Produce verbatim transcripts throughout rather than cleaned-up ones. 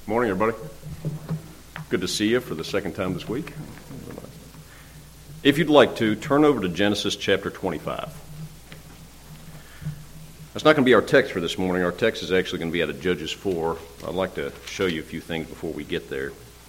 Morning, everybody. Good to see you for the second time this week. If you'd like to, turn over to Genesis chapter twenty-five. That's not going to be our text for this morning. Our text is actually going to be out of Judges four. I'd like to show you a few things before we get there.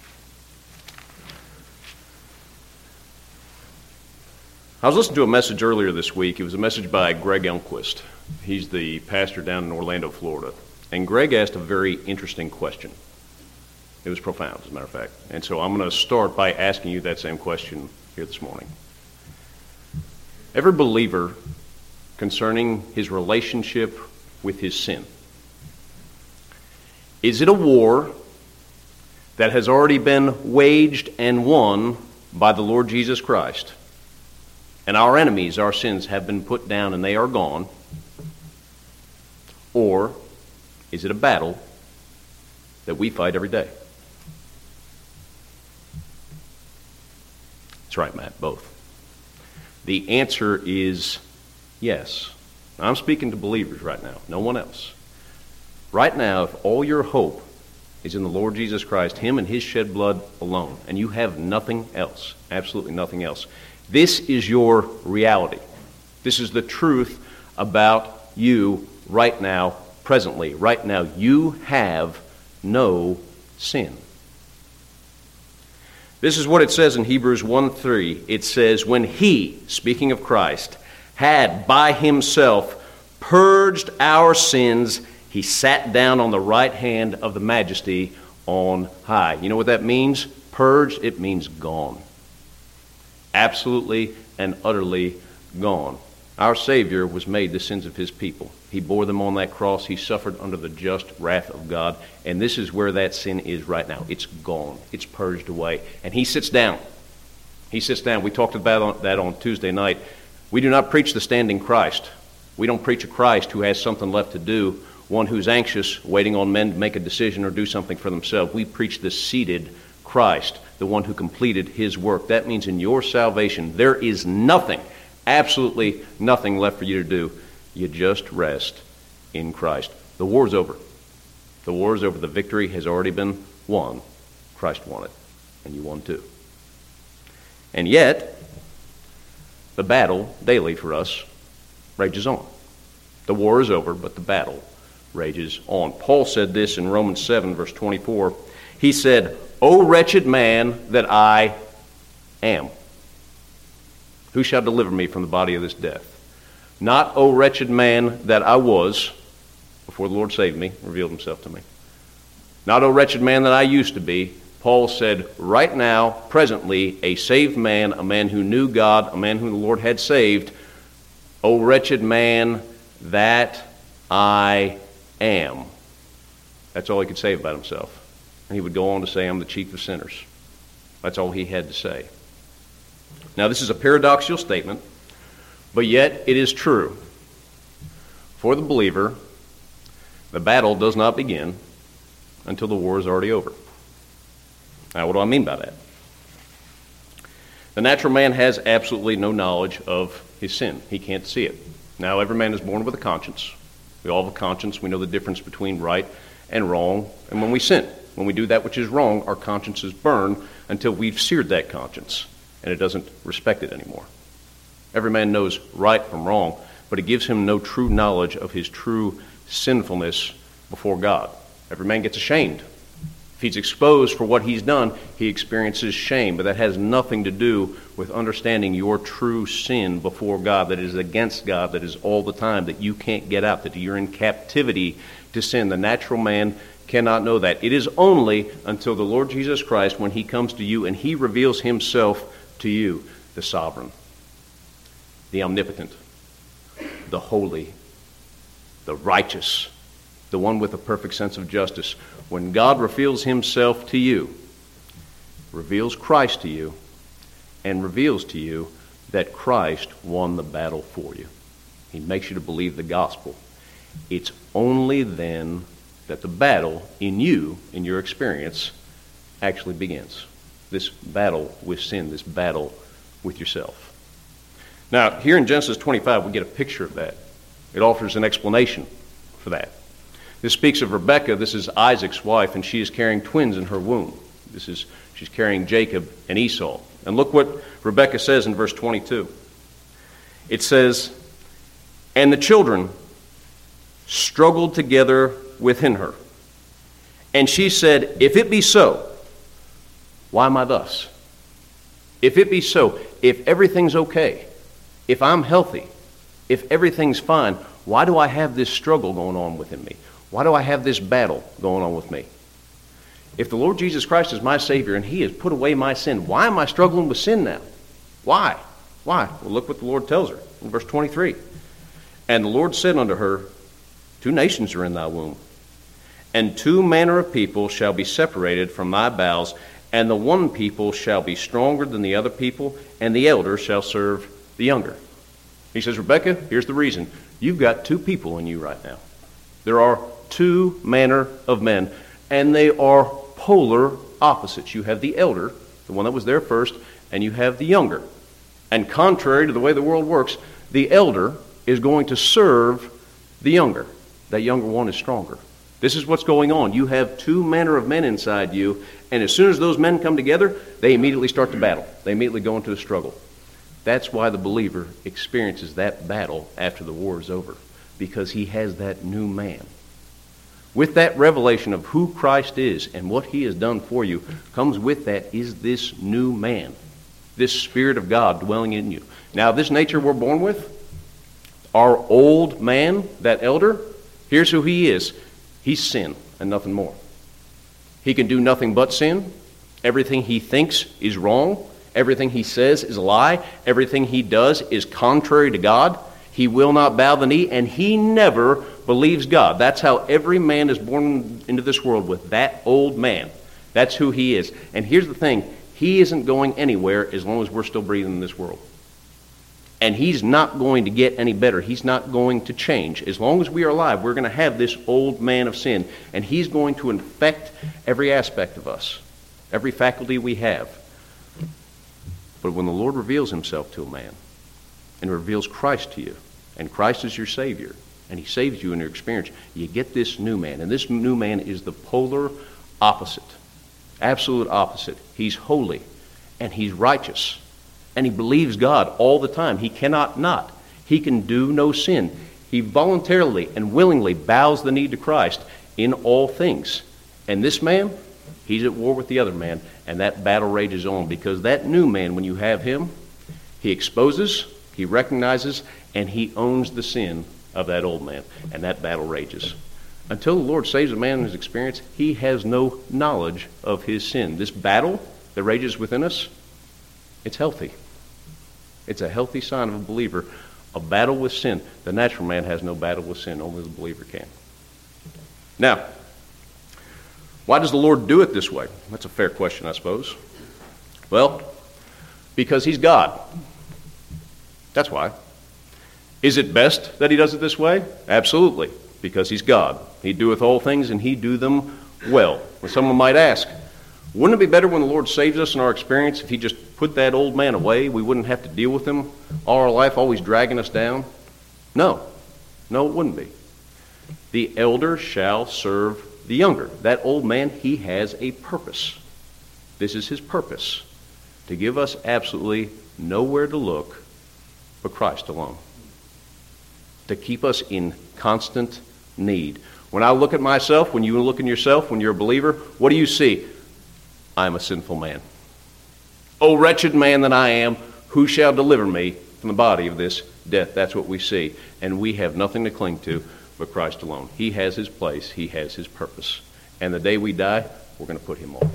I was listening to a message earlier this week. It was a message by Greg Elmquist. He's the pastor down in Orlando, Florida. And Greg asked a very interesting question. It was profound, as a matter of fact. And so I'm going to start by asking you that same question here this morning. Every believer concerning his relationship with his sin, is it a war that has already been waged and won by the Lord Jesus Christ, and our enemies, our sins, have been put down and they are gone? Or is it a battle that we fight every day? That's right, Matt, both. The answer is yes. I'm speaking to believers right now, no one else. Right now, if all your hope is in the Lord Jesus Christ, Him and His shed blood alone, and you have nothing else, absolutely nothing else, this is your reality. This is the truth about you right now, presently. Right now, you have no sin. This is what it says in Hebrews one three. It says, when He, speaking of Christ, had by Himself purged our sins, He sat down on the right hand of the Majesty on high. You know what that means? Purged, it means gone. Absolutely and utterly gone. Our Savior was made the sins of His people. He bore them on that cross. He suffered under the just wrath of God. And this is where that sin is right now. It's gone. It's purged away. And He sits down. He sits down. We talked about that on Tuesday night. We do not preach the standing Christ. We don't preach a Christ who has something left to do, one who's anxious, waiting on men to make a decision or do something for themselves. We preach the seated Christ, the one who completed His work. That means in your salvation, there is nothing, absolutely nothing left for you to do. You just rest in Christ. The war's over. The war's over. The victory has already been won. Christ won it, and you won too. And yet, the battle daily for us rages on. The war is over, but the battle rages on. Paul said this in Romans seven, verse twenty-four. He said, O wretched man that I am, who shall deliver me from the body of this death? Not, O wretched man that I was, before the Lord saved me, revealed Himself to me. Not, O wretched man that I used to be. Paul said, right now, presently, a saved man, a man who knew God, a man whom the Lord had saved, O wretched man that I am. That's all he could say about himself. And he would go on to say, I'm the chief of sinners. That's all he had to say. Now, this is a paradoxical statement, but yet it is true. For the believer, the battle does not begin until the war is already over. Now, what do I mean by that? The natural man has absolutely no knowledge of his sin. He can't see it. Now, every man is born with a conscience. We all have a conscience. We know the difference between right and wrong. And when we sin, when we do that which is wrong, our consciences burn until we've seared that conscience, and it doesn't respect it anymore. Every man knows right from wrong, but it gives him no true knowledge of his true sinfulness before God. Every man gets ashamed. If he's exposed for what he's done, he experiences shame, but that has nothing to do with understanding your true sin before God, that is against God, that is all the time, that you can't get out, that you're in captivity to sin. The natural man cannot know that. It is only until the Lord Jesus Christ, when He comes to you and He reveals Himself to you, the sovereign, the omnipotent, the holy, the righteous, the one with a perfect sense of justice. When God reveals Himself to you, reveals Christ to you, and reveals to you that Christ won the battle for you. He makes you to believe the gospel. It's only then that the battle in you, in your experience, actually begins. This battle with sin, this battle with yourself. Now, here in Genesis twenty-five, we get a picture of that. It offers an explanation for that. This speaks of Rebekah. This is Isaac's wife, and she is carrying twins in her womb. This is she's carrying Jacob and Esau. And look what Rebekah says in verse twenty-two. It says, "And the children struggled together within her. And she said, If it be so, why am I thus? If it be so, if everything's okay, if I'm healthy, if everything's fine, why do I have this struggle going on within me? Why do I have this battle going on with me? If the Lord Jesus Christ is my Savior and He has put away my sin, why am I struggling with sin now? Why? Why? Well, look what the Lord tells her in verse twenty-three. And the Lord said unto her, Two nations are in thy womb, and two manner of people shall be separated from thy bowels, and the one people shall be stronger than the other people, and the elder shall serve the younger." He says, Rebekah, here's the reason. You've got two people in you right now. There are two manner of men, and they are polar opposites. You have the elder, the one that was there first, and you have the younger. And contrary to the way the world works, the elder is going to serve the younger. That younger one is stronger. This is what's going on. You have two manner of men inside you, and as soon as those men come together, they immediately start to battle. They immediately go into a struggle. That's why the believer experiences that battle after the war is over, because he has that new man. With that revelation of who Christ is and what He has done for you, comes with that is this new man, this Spirit of God dwelling in you. Now, this nature we're born with, our old man, that elder, here's who he is. He's sin and nothing more. He can do nothing but sin. Everything he thinks is wrong. Everything he says is a lie. Everything he does is contrary to God. He will not bow the knee, and he never believes God. That's how every man is born into this world, with that old man. That's who he is. And here's the thing. He isn't going anywhere as long as we're still breathing in this world. And he's not going to get any better. He's not going to change. As long as we are alive, we're going to have this old man of sin. And he's going to infect every aspect of us, every faculty we have. But when the Lord reveals Himself to a man and reveals Christ to you, and Christ is your Savior, and He saves you in your experience, you get this new man. And this new man is the polar opposite, absolute opposite. He's holy, and he's righteous. And he believes God all the time. He cannot not. He can do no sin. He voluntarily and willingly bows the knee to Christ in all things. And this man, he's at war with the other man, and that battle rages on, because that new man, when you have him, he exposes, he recognizes, and he owns the sin of that old man, and that battle rages. Until the Lord saves a man in his experience, he has no knowledge of his sin. This battle that rages within us, it's healthy. It's a healthy sign of a believer, a battle with sin. The natural man has no battle with sin. Only the believer can. Now, why does the Lord do it this way? That's a fair question, I suppose. Well, because He's God. That's why. Is it best that He does it this way? Absolutely, because He's God. He doeth all things, and He do them well. Well, someone might ask, wouldn't it be better when the Lord saves us in our experience if He just put that old man away? We wouldn't have to deal with him all our life, always dragging us down? No. No, it wouldn't be. The elder shall serve the younger. That old man, he has a purpose. This is his purpose, to give us absolutely nowhere to look but Christ alone. To keep us in constant need. When I look at myself, when you look in yourself, when you're a believer, what do you see? I'm a sinful man. O wretched man that I am, who shall deliver me from the body of this death? That's what we see. And we have nothing to cling to but Christ alone. He has His place. He has His purpose. And the day we die, we're going to put Him off.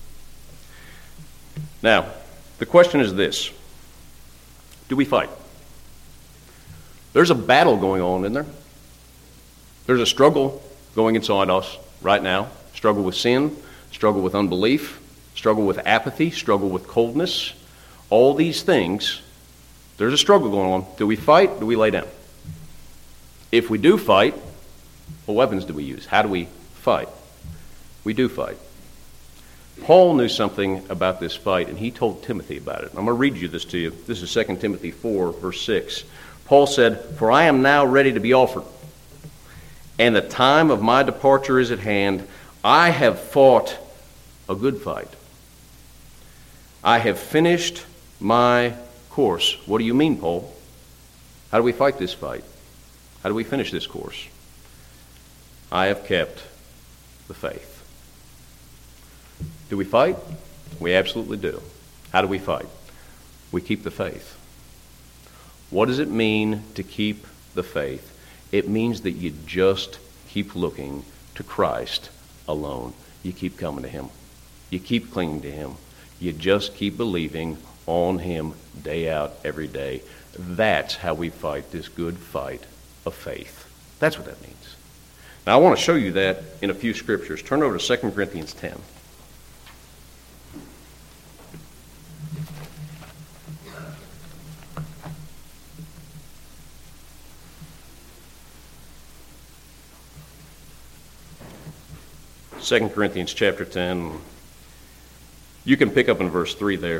Now, the question is this. Do we fight? There's a battle going on, isn't there? There's a struggle going inside us right now. Struggle with sin, struggle with unbelief, struggle with apathy, struggle with coldness. All these things, there's a struggle going on. Do we fight? Do we lay down? If we do fight, what weapons do we use? How do we fight? We do fight. Paul knew something about this fight, and he told Timothy about it. I'm going to read you this to you. This is Second Timothy four, verse six. Paul said, "For I am now ready to be offered, and the time of my departure is at hand. I have fought a good fight. I have finished my course. What do you mean, Paul? How do we fight this fight? How do we finish this course? I have kept the faith. Do we fight? We absolutely do. How do we fight? We keep the faith. What does it mean to keep the faith? It means that you just keep looking to Christ alone. You keep coming to Him. You keep clinging to Him. You just keep believing on Him day out, every day. That's how we fight this good fight of faith. That's what that means. Now, I want to show you that in a few scriptures. Turn over to Second Corinthians ten. Second Corinthians chapter ten. You can pick up in verse three there.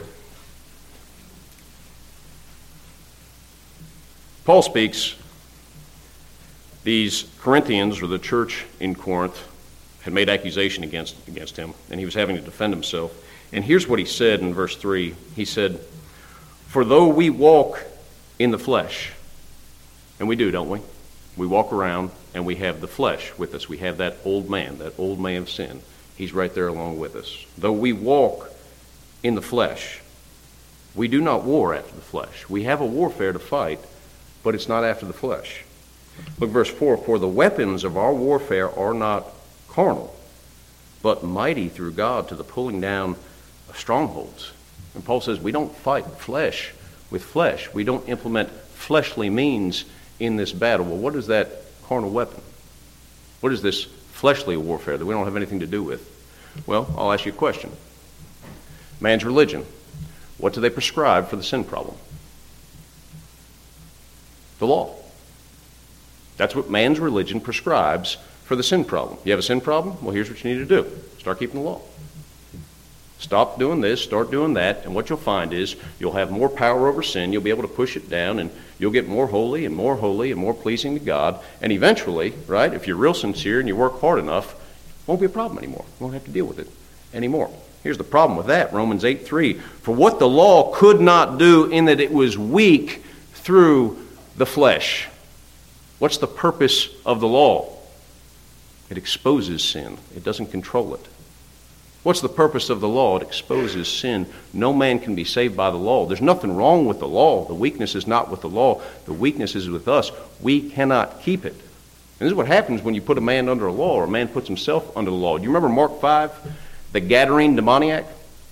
Paul speaks. These Corinthians, or the church in Corinth, had made accusation against, against him, and he was having to defend himself. And here's what he said in verse three. He said, "For though we walk in the flesh," and we do, don't we? We walk around and we have the flesh with us. We have that old man, that old man of sin. He's right there along with us. Though we walk in the flesh, we do not war after the flesh. We have a warfare to fight, but it's not after the flesh. Look, verse four, "For the weapons of our warfare are not carnal, but mighty through God to the pulling down of strongholds." And Paul says we don't fight flesh with flesh. We don't implement fleshly means in this battle. Well, what is that carnal weapon? What is this fleshly warfare that we don't have anything to do with? Well, I'll ask you a question. Man's religion. What do they prescribe for the sin problem? The law. That's what man's religion prescribes for the sin problem. You have a sin problem? Well, here's what you need to do. Start keeping the law. Stop doing this, start doing that, and what you'll find is you'll have more power over sin, you'll be able to push it down, and you'll get more holy and more holy and more pleasing to God, and eventually, right, if you're real sincere and you work hard enough, it won't be a problem anymore. You won't have to deal with it anymore. Here's the problem with that, Romans eight three. "For what the law could not do in that it was weak through the flesh." What's the purpose of the law? It exposes sin. It doesn't control it. What's the purpose of the law? It exposes sin. No man can be saved by the law. There's nothing wrong with the law. The weakness is not with the law. The weakness is with us. We cannot keep it. And this is what happens when you put a man under a law, or a man puts himself under the law. Do you remember Mark five? The Gadarene demoniac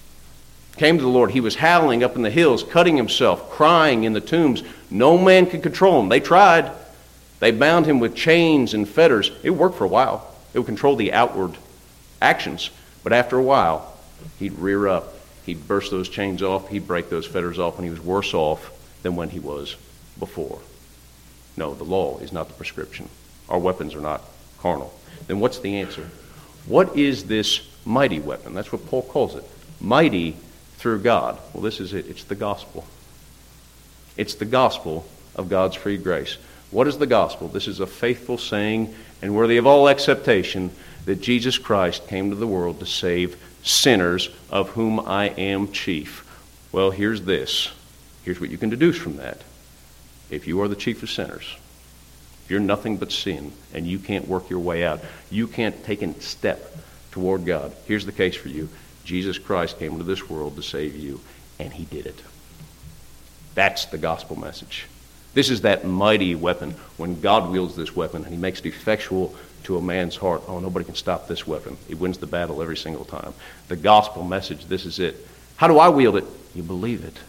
came to the Lord. He was howling up in the hills, cutting himself, crying in the tombs. No man could control him. They tried. They bound him with chains and fetters. It worked for a while. It would control the outward actions. But after a while, he'd rear up. He'd burst those chains off. He'd break those fetters off, and he was worse off than when he was before. No, the law is not the prescription. Our weapons are not carnal. Then what's the answer? What is this mighty weapon? That's what Paul calls it. Mighty through God. Well, this is it. It's the gospel. It's the gospel of God's free grace. What is the gospel? This is a faithful saying and worthy of all acceptation that Jesus Christ came to the world to save sinners, of whom I am chief. Well, here's this. Here's what you can deduce from that. If you are the chief of sinners, if you're nothing but sin, and you can't work your way out, you can't take a step toward God, here's the case for you. Jesus Christ came into this world to save you, and he did it. That's the gospel message. This is that mighty weapon. When God wields this weapon and he makes it effectual to a man's heart, oh, nobody can stop this weapon. He wins the battle every single time. The gospel message, this is it. How do I wield it? You believe it.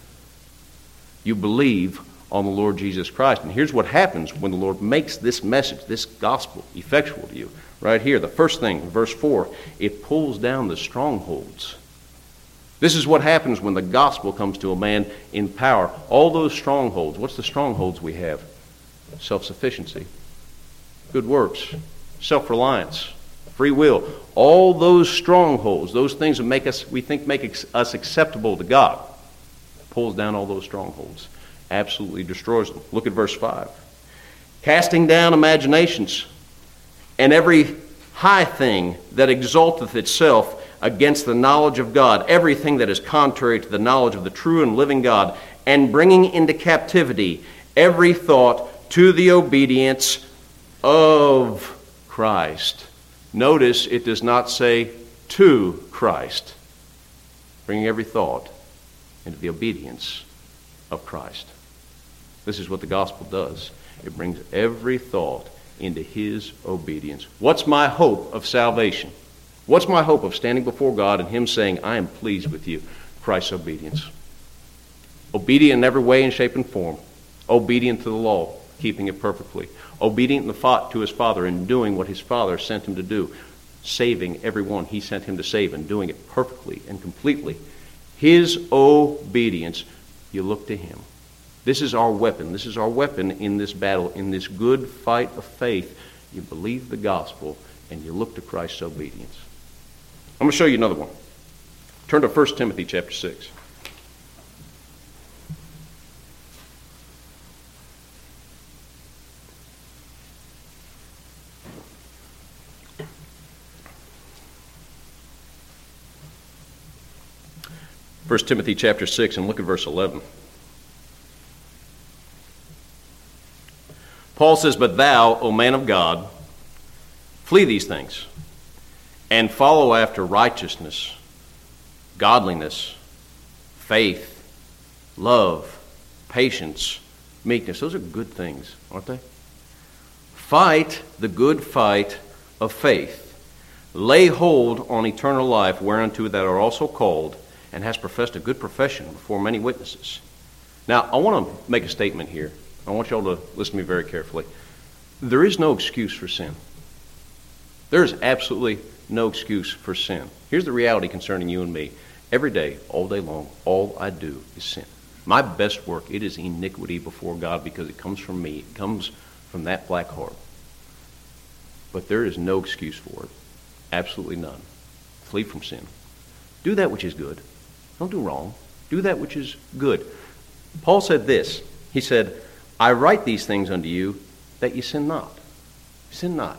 You believe on the Lord Jesus Christ. And here's what happens when the Lord makes this message, this gospel, effectual to you. Right here, the first thing, verse four, it pulls down the strongholds. This is what happens when the gospel comes to a man in power. All those strongholds, what's the strongholds we have? Self-sufficiency, good works, self-reliance, free will. All those strongholds, those things that make us, we think make us acceptable to God, pulls down all those strongholds, absolutely destroys them. Look at verse five. Casting down imaginations and every high thing that exalteth itself against the knowledge of God, everything that is contrary to the knowledge of the true and living God, and bringing into captivity every thought to the obedience of Christ. Notice it does not say to Christ. Bringing every thought into the obedience of Christ. This is what the gospel does. It brings every thought into his obedience. What's my hope of salvation? What's my hope of standing before God and him saying, I am pleased with you? Christ's obedience. Obedient in every way and shape and form. Obedient to the law, keeping it perfectly. Obedient to his Father in doing what his Father sent him to do. Saving everyone he sent him to save and doing it perfectly and completely. His obedience, you look to him. This is our weapon. This is our weapon in this battle, in this good fight of faith. You believe the gospel and you look to Christ's obedience. I'm going to show you another one. Turn to First Timothy chapter six. First Timothy chapter six, and look at verse eleven. Paul says, But thou, O man of God, flee these things, and follow after righteousness, godliness, faith, love, patience, meekness. Those are good things, aren't they? Fight the good fight of faith. Lay hold on eternal life, whereunto thou art also called, and hast professed a good profession before many witnesses. Now, I want to make a statement here. I want you all to listen to me very carefully. There is no excuse for sin. There is absolutely no excuse for sin. Here's the reality concerning you and me. Every day, all day long, all I do is sin. My best work, it is iniquity before God because it comes from me. It comes from that black heart. But there is no excuse for it. Absolutely none. Flee from sin. Do that which is good. Don't do wrong. Do that which is good. Paul said this. He said, I write these things unto you that ye sin not. Sin not.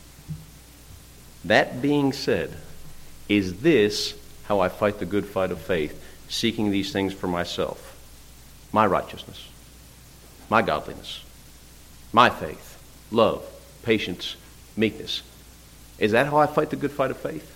That being said, is this how I fight the good fight of faith, seeking these things for myself? My righteousness, my godliness, my faith, love, patience, meekness. Is that how I fight the good fight of faith?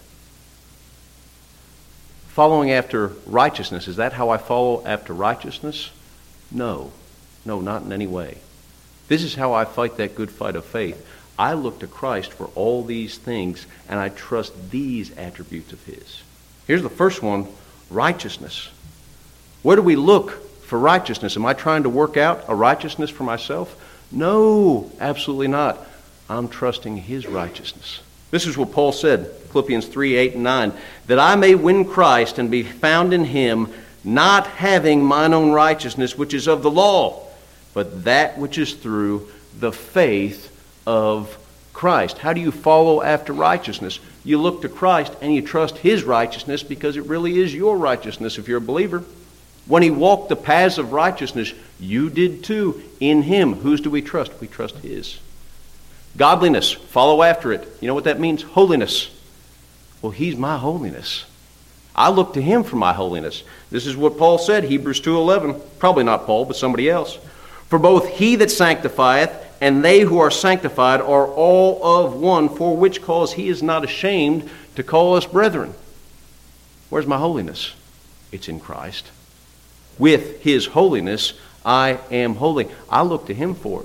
Following after righteousness, is that how I follow after righteousness? No. No, not in any way. This is how I fight that good fight of faith. I look to Christ for all these things, and I trust these attributes of his. Here's the first one, righteousness. Where do we look for righteousness? Am I trying to work out a righteousness for myself? No, absolutely not. I'm trusting his righteousness. This is what Paul said, Philippians three, eight, and nine, that I may win Christ and be found in him, not having mine own righteousness, which is of the law, but that which is through the faith of Christ. How do you follow after righteousness? You look to Christ and you trust his righteousness because it really is your righteousness if you're a believer. When he walked the paths of righteousness, you did too in him. Whose do we trust? We trust his. Godliness, follow after it. You know what that means? Holiness. Well, he's my holiness. I look to him for my holiness. This is what Paul said, Hebrews two eleven. Probably not Paul, but somebody else. For both he that sanctifieth and they who are sanctified are all of one, for which cause he is not ashamed to call us brethren. Where's my holiness? It's in Christ. With his holiness, I am holy. I look to him for it.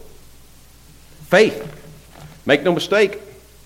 Faith. Make no mistake.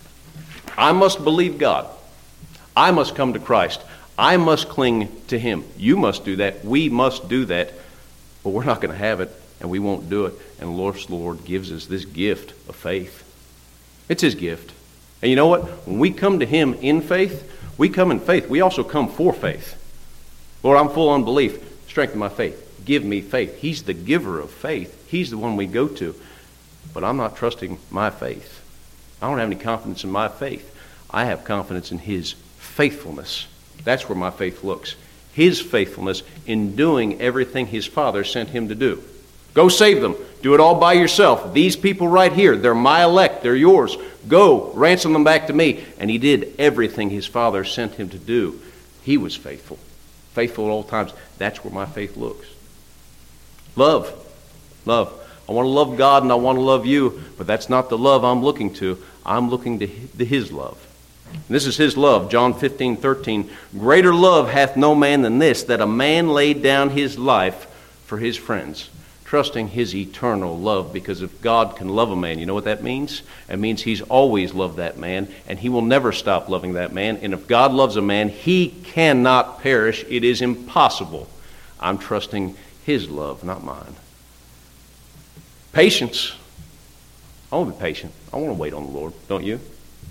I must believe God. I must come to Christ. I must cling to him. You must do that. We must do that. But we're not going to have it, and we won't do it. And the Lord, Lord gives us this gift of faith. It's his gift. And you know what? When we come to him in faith, we come in faith. We also come for faith. Lord, I'm full of unbelief. Strengthen my faith. Give me faith. He's the giver of faith. He's the one we go to. But I'm not trusting my faith. I don't have any confidence in my faith. I have confidence in his faithfulness. That's where my faith looks. His faithfulness in doing everything his Father sent him to do. Go save them. Do it all by yourself. These people right here, they're my elect. They're yours. Go, ransom them back to me. And he did everything his father sent him to do. He was faithful. Faithful at all times. That's where my faith looks. Love. Love. I want to love God and I want to love you, but that's not the love I'm looking to. I'm looking to his love. And this is his love. John fifteen thirteen. Greater love hath no man than this, that a man laid down his life for his friends. Trusting his eternal love, because if God can love a man, you know what that means? It means he's always loved that man, and he will never stop loving that man. And if God loves a man, he cannot perish. It is impossible. I'm trusting his love, not mine. Patience. I want to be patient. I want to wait on the Lord, don't you?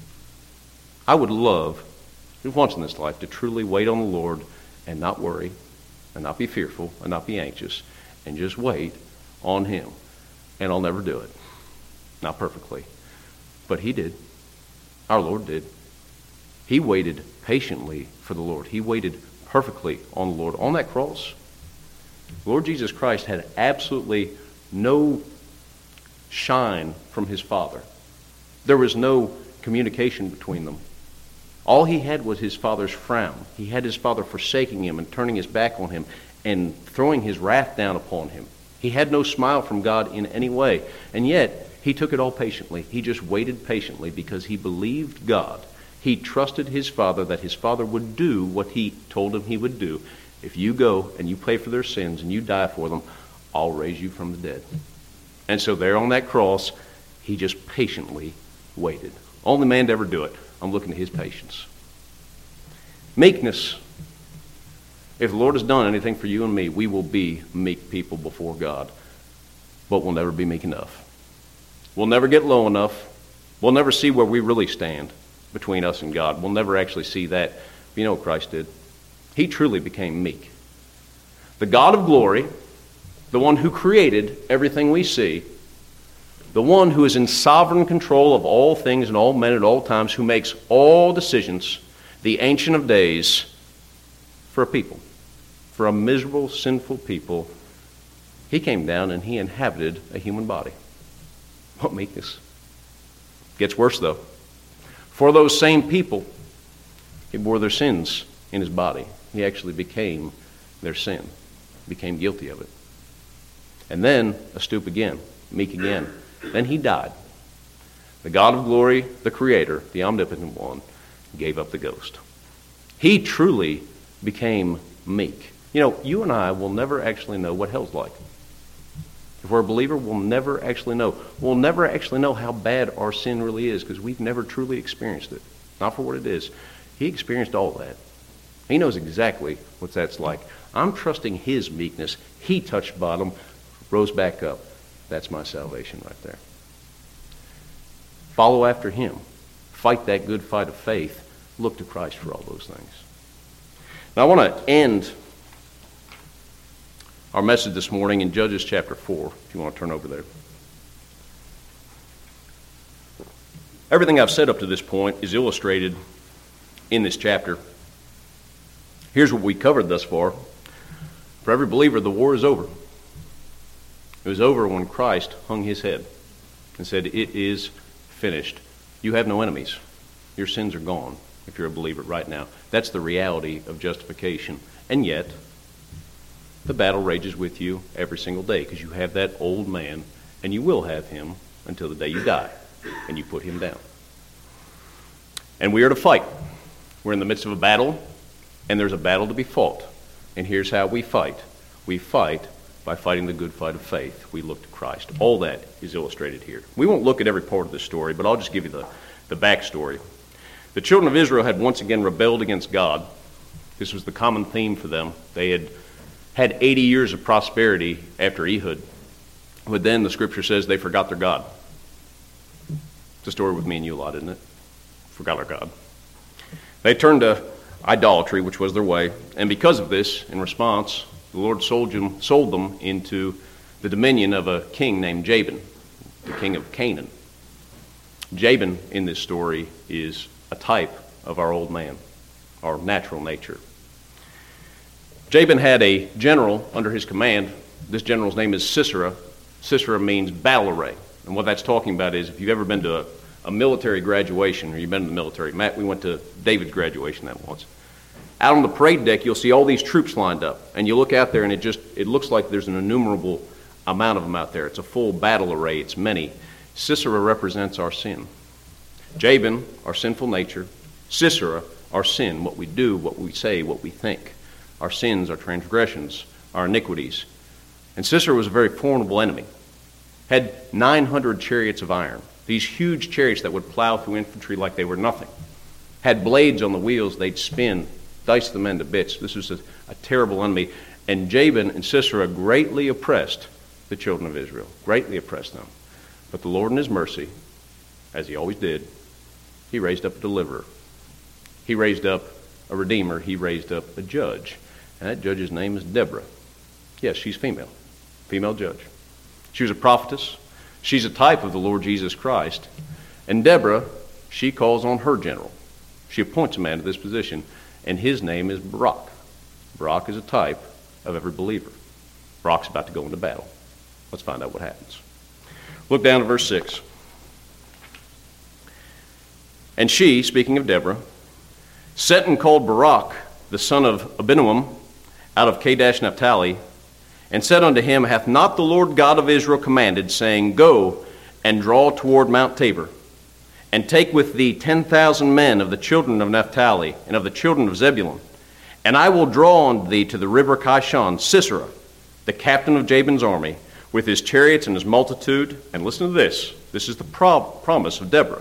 I would love, just once in this life, to truly wait on the Lord and not worry, and not be fearful, and not be anxious, and just wait on him. And I'll never do it. Not perfectly. But he did. Our Lord did. He waited patiently for the Lord. He waited perfectly on the Lord. On that cross, the Lord Jesus Christ had absolutely no shine from his Father. There was no communication between them. All he had was his Father's frown. He had his Father forsaking him and turning his back on him and throwing his wrath down upon him. He had no smile from God in any way. And yet, he took it all patiently. He just waited patiently because he believed God. He trusted his Father that his Father would do what he told him he would do. If you go and you pay for their sins and you die for them, I'll raise you from the dead. And so there on that cross, he just patiently waited. Only man to ever do it. I'm looking at his patience. Meekness. If the Lord has done anything for you and me, we will be meek people before God. But we'll never be meek enough. We'll never get low enough. We'll never see where we really stand between us and God. We'll never actually see that. You know what Christ did? He truly became meek. The God of glory, the one who created everything we see, the one who is in sovereign control of all things and all men at all times, who makes all decisions, the Ancient of Days, for a people, for a miserable, sinful people, he came down and he inhabited a human body. What meekness. Gets worse, though. For those same people, he bore their sins in his body. He actually became their sin, became guilty of it. And then, a stoop again, meek again. Then he died. The God of glory, the Creator, the omnipotent one, gave up the ghost. He truly became meek. You know, you and I will never actually know what hell's like. If we're a believer, we'll never actually know. We'll never actually know how bad our sin really is because we've never truly experienced it. Not for what it is. He experienced all that. He knows exactly what that's like. I'm trusting his meekness. He touched bottom, rose back up. That's my salvation right there. Follow after him. Fight that good fight of faith. Look to Christ for all those things. Now I want to end our message this morning in Judges chapter four, if you want to turn over there. Everything I've said up to this point is illustrated in this chapter. Here's what we covered thus far. For every believer, the war is over. It was over when Christ hung his head and said, "It is finished." You have no enemies. Your sins are gone if you're a believer right now. That's the reality of justification. And yet, the battle rages with you every single day because you have that old man, and you will have him until the day you die, and you put him down. And we are to fight. We're in the midst of a battle, and there's a battle to be fought. And here's how we fight. We fight by fighting the good fight of faith. We look to Christ. All that is illustrated here. We won't look at every part of this story, but I'll just give you the, the backstory. The children of Israel had once again rebelled against God. This was the common theme for them. They had had eighty years of prosperity after Ehud. But then the scripture says they forgot their God. It's a story with me and you a lot, isn't it? Forgot our God. They turned to idolatry, which was their way. And because of this, in response, the Lord sold them, sold them into the dominion of a king named Jabin, the king of Canaan. Jabin in this story is a type of our old man, our natural nature. Jabin had a general under his command. This general's name is Sisera. Sisera means battle array. And what that's talking about is if you've ever been to a, a military graduation, or you've been in the military. Matt, we went to David's graduation that once. Out on the parade deck, you'll see all these troops lined up, and you look out there, and it just it looks like there's an innumerable amount of them out there. It's a full battle array. It's many. Sisera represents our sin. Jabin, our sinful nature. Sisera, our sin, what we do, what we say, what we think. Our sins, our transgressions, our iniquities. And Sisera was a very formidable enemy. Had nine hundred chariots of iron. These huge chariots that would plow through infantry like they were nothing. Had blades on the wheels they'd spin, dice the men to bits. This was a, a terrible enemy. And Jabin and Sisera greatly oppressed the children of Israel. Greatly oppressed them. But the Lord in his mercy, as he always did, he raised up a deliverer. He raised up a redeemer. He raised up a judge. And that judge's name is Deborah. Yes, she's female. Female judge. She was a prophetess. She's a type of the Lord Jesus Christ. And Deborah, she calls on her general. She appoints a man to this position, and his name is Barak. Barak is a type of every believer. Barak's about to go into battle. Let's find out what happens. Look down to verse six. And she, speaking of Deborah, sent and called Barak, the son of Abinoam, out of Kadesh Naphtali, and said unto him, Hath not the Lord God of Israel commanded, saying, Go and draw toward Mount Tabor, and take with thee ten thousand men of the children of Naphtali and of the children of Zebulun, and I will draw unto thee to the river Kishon Sisera, the captain of Jabin's army, with his chariots and his multitude. And listen to this. This is the pro- promise of Deborah.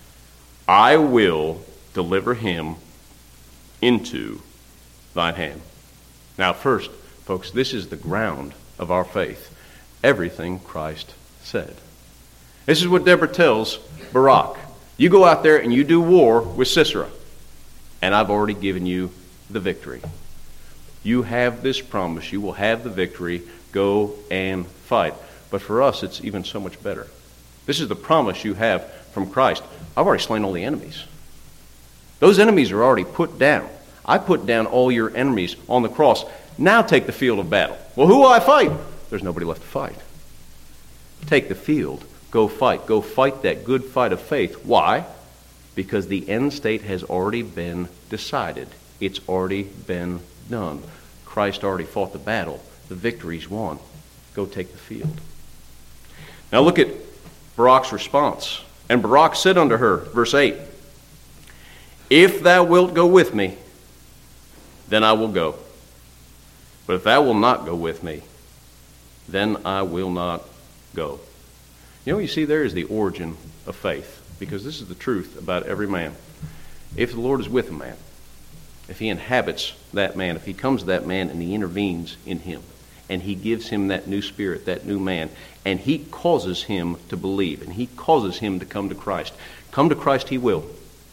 I will deliver him into thine hand. Now first, folks, this is the ground of our faith. Everything Christ said. This is what Deborah tells Barak. You go out there and you do war with Sisera, and I've already given you the victory. You have this promise. You will have the victory. Go and fight. But for us, it's even so much better. This is the promise you have from Christ. I've already slain all the enemies. Those enemies are already put down. I put down all your enemies on the cross. Now take the field of battle. Well, who will I fight? There's nobody left to fight. Take the field. Go fight. Go fight that good fight of faith. Why? Because the end state has already been decided. It's already been done. Christ already fought the battle. The victory's won. Go take the field. Now look at Barak's response. And Barak said unto her, verse eight, If thou wilt go with me, then I will go. But if thou wilt not go with me, then I will not go. You know what you see there is the origin of faith, because this is the truth about every man. If the Lord is with a man, if he inhabits that man, if he comes to that man and he intervenes in him, and he gives him that new spirit, that new man, and he causes him to believe, and he causes him to come to Christ. Come to Christ he will.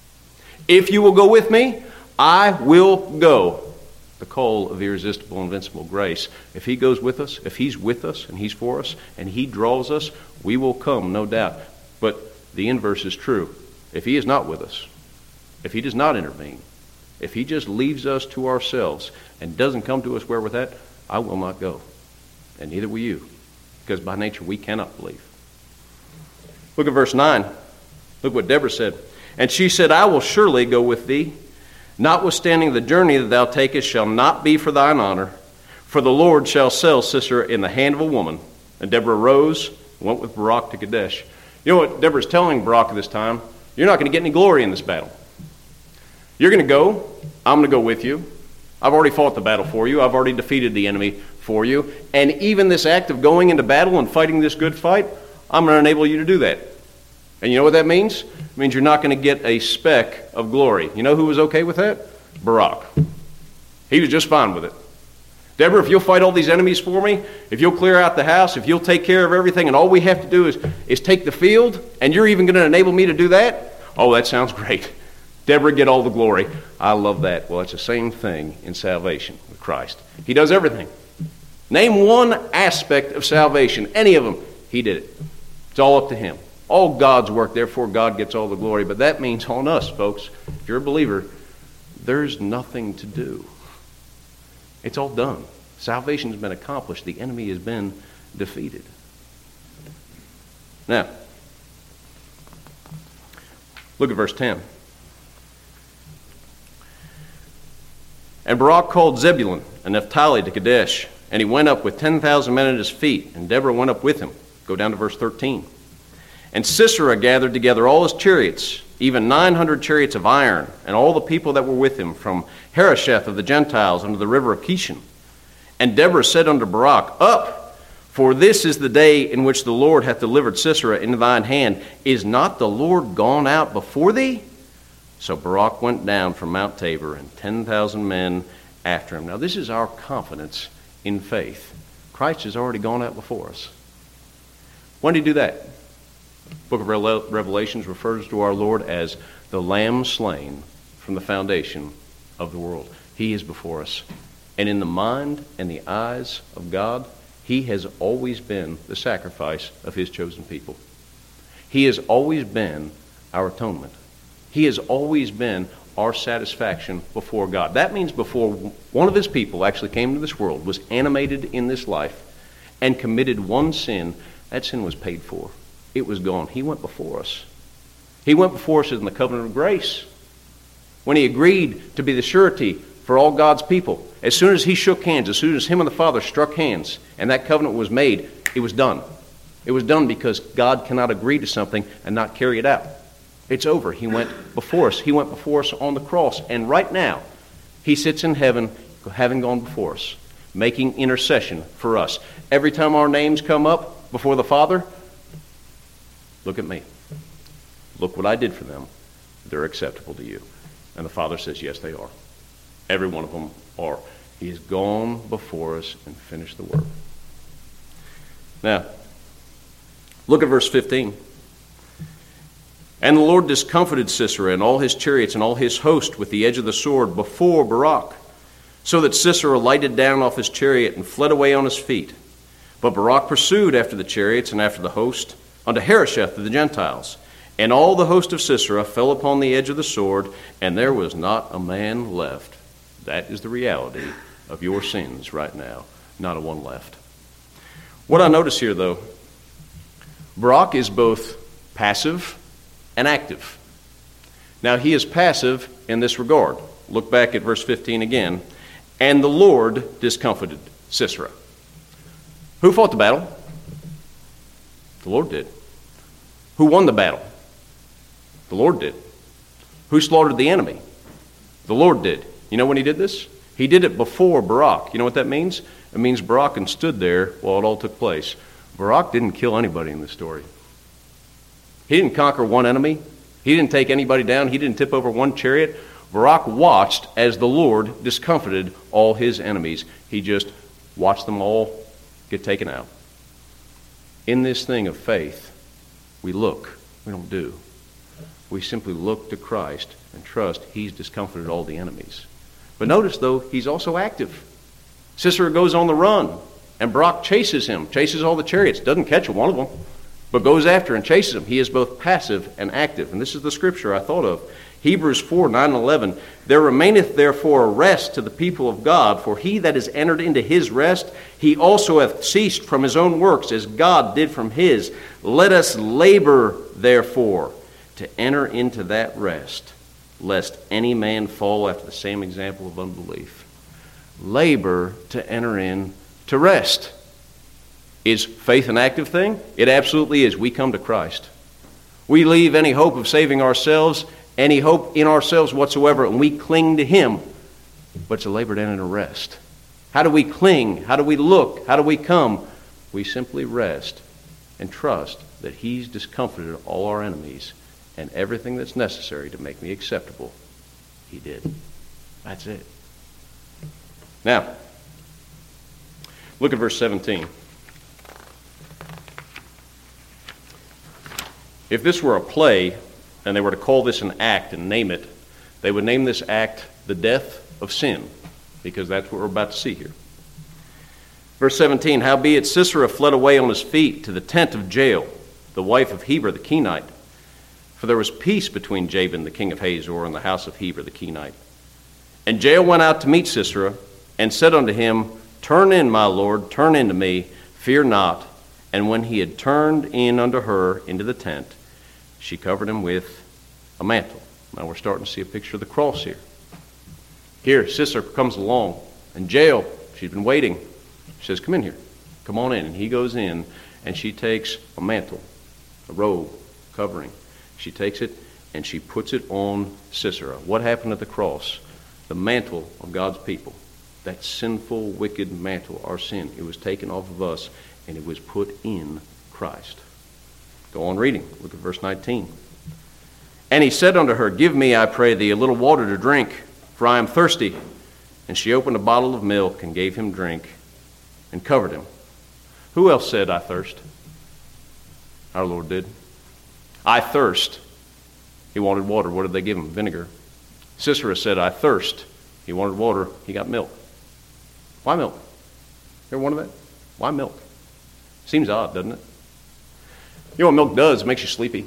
If you will go with me, I will go. The call of irresistible, invincible grace. If he goes with us, if he's with us and he's for us, and he draws us, we will come, no doubt. But the inverse is true. If he is not with us, if he does not intervene, if he just leaves us to ourselves and doesn't come to us where we're at, I will not go. And neither will you. Because by nature we cannot believe. Look at verse nine. Look what Deborah said. And she said, I will surely go with thee. Notwithstanding the journey that thou takest shall not be for thine honor. For the Lord shall sell Sisera in the hand of a woman. And Deborah rose and went with Barak to Kadesh. You know what Deborah's telling Barak at this time? You're not going to get any glory in this battle. You're going to go. I'm going to go with you. I've already fought the battle for you. I've already defeated the enemy for you. And even this act of going into battle and fighting this good fight, I'm going to enable you to do that. And you know what that means? It means you're not going to get a speck of glory. You know who was okay with that? Barak. He was just fine with it. Deborah, if you'll fight all these enemies for me, if you'll clear out the house, if you'll take care of everything, and all we have to do is, is take the field, and you're even going to enable me to do that? Oh, that sounds great. Deborah, get all the glory. I love that. Well, it's the same thing in salvation with Christ. He does everything. Name one aspect of salvation, any of them, he did it. It's all up to him. All God's work, therefore God gets all the glory. But that means on us, folks. If you're a believer, there's nothing to do. It's all done. Salvation has been accomplished. The enemy has been defeated. Now, Look at verse ten. And Barak called Zebulun and Naphtali to Kadesh, and he went up with ten thousand men at his feet, and Deborah went up with him. Go down to verse thirteen. And Sisera gathered together all his chariots, even nine hundred chariots of iron, and all the people that were with him, from Harosheth of the Gentiles unto the river of Kishon. And Deborah said unto Barak, Up, for this is the day in which the Lord hath delivered Sisera into thine hand. Is not the Lord gone out before thee? So Barak went down from Mount Tabor, and ten thousand men after him. Now this is our confidence in faith. Christ has already gone out before us. When did he do that? Book of Revelations refers to our Lord as the Lamb slain from the foundation of the world. He is before us. And in the mind and the eyes of God, he has always been the sacrifice of his chosen people. He has always been our atonement. He has always been our satisfaction before God. That means before one of his people actually came into this world, was animated in this life, and committed one sin, that sin was paid for. It was gone. He went before us. He went before us in the covenant of grace. When he agreed to be the surety for all God's people, as soon as he shook hands, as soon as him and the Father struck hands, and that covenant was made, it was done. It was done because God cannot agree to something and not carry it out. It's over. He went before us. He went before us on the cross. And right now, he sits in heaven, having gone before us, making intercession for us. Every time our names come up before the Father, look at me. Look what I did for them. They're acceptable to you. And the Father says, yes, they are. Every one of them are. He has gone before us and finished the work. Now, look at verse fifteen. And the Lord discomfited Sisera and all his chariots and all his host with the edge of the sword before Barak, so that Sisera lighted down off his chariot and fled away on his feet. But Barak pursued after the chariots and after the host unto Harosheth of the Gentiles. And all the host of Sisera fell upon the edge of the sword, and there was not a man left. That is the reality of your sins right now. Not a one left. What I notice here, though, Barak is both passive and active. Now, he is passive in this regard. Look back at verse fifteen again. And the Lord discomfited Sisera. Who fought the battle? The Lord did. Who won the battle? The Lord did. Who slaughtered the enemy? The Lord did. You know when he did this? He did it before Barak. You know what that means? It means Barak stood there while it all took place. Barak didn't kill anybody in this story. He didn't conquer one enemy. He didn't take anybody down. He didn't tip over one chariot. Barak watched as the Lord discomfited all his enemies. He just watched them all get taken out. In this thing of faith, we look. We don't do. We simply look to Christ and trust he's discomfited all the enemies. But notice, though, he's also active. Sisera goes on the run, and Barak chases him, chases all the chariots, doesn't catch one of them, but goes after and chases him. He is both passive and active. And this is the scripture I thought of. Hebrews four, nine and eleven. There remaineth therefore a rest to the people of God, for he that is entered into his rest, he also hath ceased from his own works, as God did from his. Let us labor therefore to enter into that rest, lest any man fall after the same example of unbelief. Labor to enter in to rest. Is faith an active thing? It absolutely is. We come to Christ. We leave any hope of saving ourselves, any hope in ourselves whatsoever, and we cling to him. But it's a labor to enter into rest. How do we cling? How do we look? How do we come? We simply rest and trust that he's discomfited all our enemies, and everything that's necessary to make me acceptable, he did. That's it. Now, look at verse seventeen. If this were a play, and they were to call this an act and name it, they would name this act the death of sin, because that's what we're about to see here. Verse seventeen, Howbeit Sisera fled away on his feet to the tent of Jael, the wife of Heber the Kenite. For there was peace between Jabin the king of Hazor and the house of Heber the Kenite. And Jael went out to meet Sisera, and said unto him, Turn in, my lord, turn in to me, fear not. And when he had turned in unto her into the tent, she covered him with a mantle. Now we're starting to see a picture of the cross here. Here, Sisera comes along, and Jael, she's been waiting. She says, come in here. Come on in. And he goes in, and she takes a mantle, a robe, covering. She takes it, and she puts it on Sisera. What happened at the cross? The mantle of God's people, that sinful, wicked mantle, our sin, it was taken off of us, and it was put in Christ. Go on reading. Look at verse nineteen. And he said unto her, give me, I pray thee, a little water to drink, for I am thirsty. And she opened a bottle of milk and gave him drink and covered him. Who else said, I thirst? Our Lord did. I thirst. He wanted water. What did they give him? Vinegar. Sisera said, I thirst. He wanted water. He got milk. Why milk? You ever wondered that? Why milk? Seems odd, doesn't it? You know what milk does? It makes you sleepy.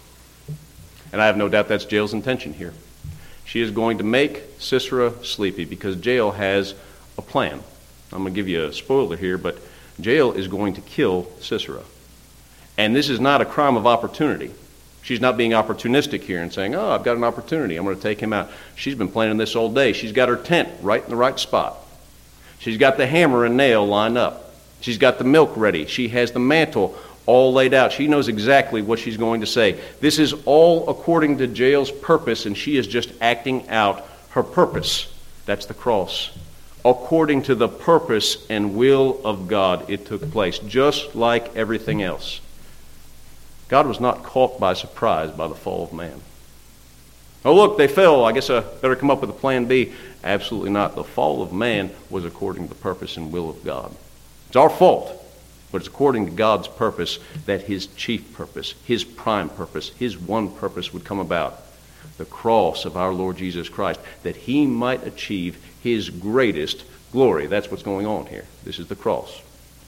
And I have no doubt that's Jael's intention here. She is going to make Sisera sleepy because Jael has a plan. I'm going to give you a spoiler here, but Jael is going to kill Sisera. And this is not a crime of opportunity. She's not being opportunistic here and saying, oh, I've got an opportunity. I'm going to take him out. She's been planning this all day. She's got her tent right in the right spot. She's got the hammer and nail lined up. She's got the milk ready. She has the mantle all laid out. She knows exactly what she's going to say. This is all according to Jael's purpose, and she is just acting out her purpose. That's the cross. According to the purpose and will of God, it took place, just like everything else. God was not caught by surprise by the fall of man. Oh, look, they fell. I guess I better come up with a plan B. Absolutely not. The fall of man was according to the purpose and will of God. It's our fault. But it's according to God's purpose that his chief purpose, his prime purpose, his one purpose would come about. The cross of our Lord Jesus Christ, that he might achieve his greatest glory. That's what's going on here. This is the cross.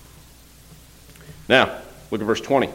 Now, look at verse twenty.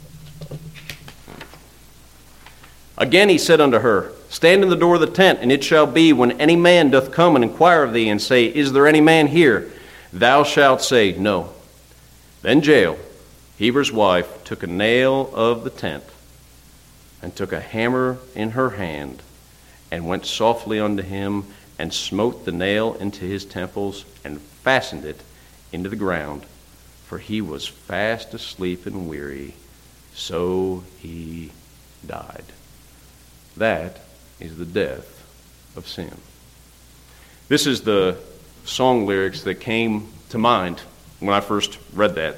Again he said unto her, stand in the door of the tent, and it shall be, when any man doth come and inquire of thee, and say, is there any man here? Thou shalt say, no. Then Jael, Heber's wife, took a nail of the tent, and took a hammer in her hand, and went softly unto him, and smote the nail into his temples, and fastened it into the ground. For he was fast asleep and weary, so he died. That is the death of sin. This is the song lyrics that came to mind when I first read that.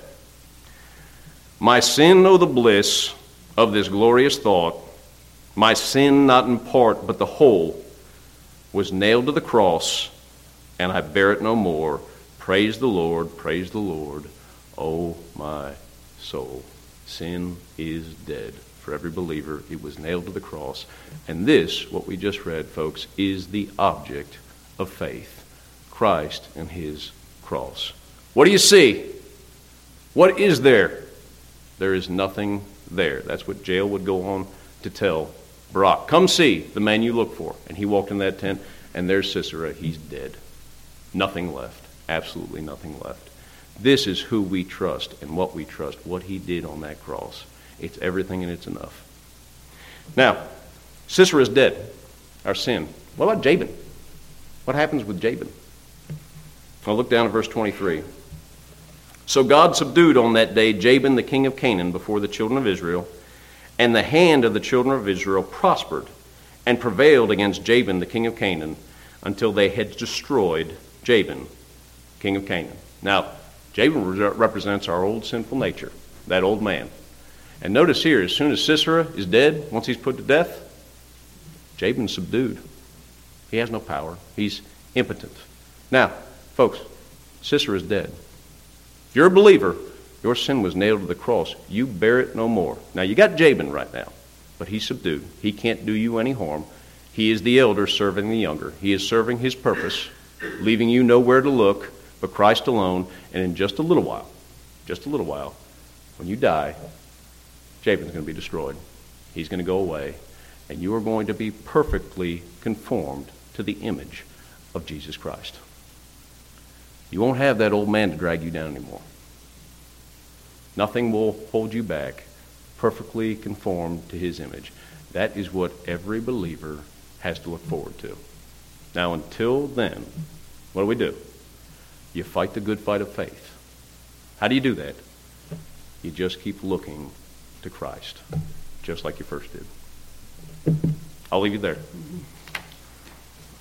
My sin, oh the bliss of this glorious thought, my sin not in part but the whole, was nailed to the cross, and I bear it no more. Praise the Lord, praise the Lord, oh my soul. Sin is dead. For every believer, it was nailed to the cross. And this, what we just read, folks, is the object of faith. Christ and his cross. What do you see? What is there? There is nothing there. That's what Jael would go on to tell Barak. Come see the man you look for. And he walked in that tent, and there's Sisera. He's dead. Nothing left. Absolutely nothing left. This is who we trust and what we trust, what he did on that cross. It's everything and it's enough. Now, Sisera is dead, our sin. What about Jabin? What happens with Jabin? I'll look down at verse twenty-three. So God subdued on that day Jabin the king of Canaan before the children of Israel, and the hand of the children of Israel prospered and prevailed against Jabin the king of Canaan until they had destroyed Jabin, king of Canaan. Now, Jabin represents our old sinful nature, that old man. And notice here, as soon as Sisera is dead, once he's put to death, Jabin's subdued. He has no power. He's impotent. Now, folks, Sisera is dead. If you're a believer, your sin was nailed to the cross. You bear it no more. Now, you got Jabin right now, but he's subdued. He can't do you any harm. He is the elder serving the younger. He is serving his purpose, leaving you nowhere to look but Christ alone. And in just a little while, just a little while, when you die, Jabin's going to be destroyed. He's going to go away. And you are going to be perfectly conformed to the image of Jesus Christ. You won't have that old man to drag you down anymore. Nothing will hold you back. Perfectly conformed to his image. That is what every believer has to look forward to. Now, until then, what do we do? You fight the good fight of faith. How do you do that? You just keep looking to Christ, just like you first did. I'll leave you there.